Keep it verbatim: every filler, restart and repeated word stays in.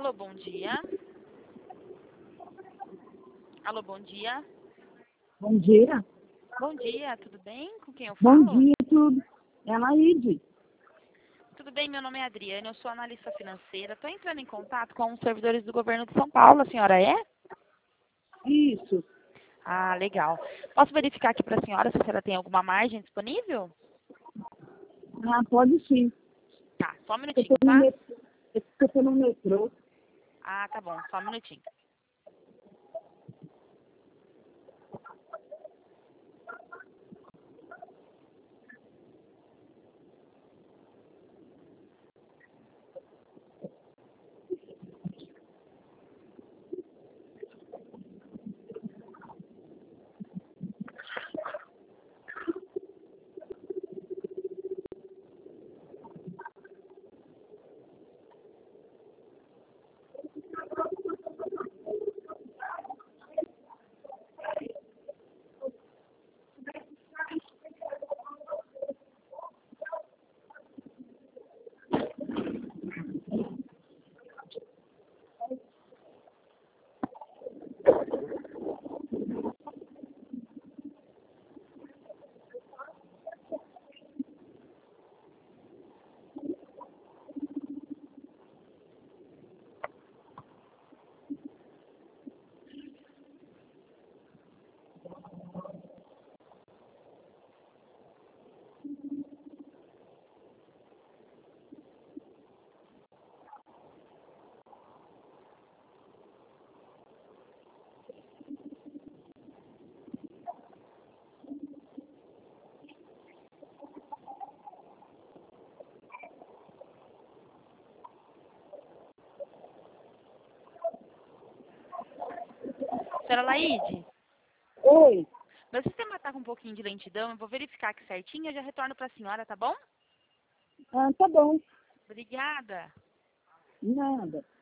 Alô, bom dia. Alô, bom dia. Bom dia. Bom dia, tudo bem? Com quem eu Bom falo? dia, tudo. É a Laíde. Tudo bem, meu nome é Adriana, eu sou analista financeira. Estou entrando em contato com os servidores do governo de São Paulo, a senhora é? Isso. Ah, legal. Posso verificar aqui para a senhora se a senhora tem alguma margem disponível? Ah, pode sim. Tá, só um Eu minutinho, estou no, tá? met... eu tô no metrô. Ah, tá bom, só um minutinho. Senhora Laíde, Oi. meu sistema está com um pouquinho de lentidão, eu vou verificar aqui certinho e eu já retorno para a senhora, tá bom? Ah, tá bom. Obrigada. Nada.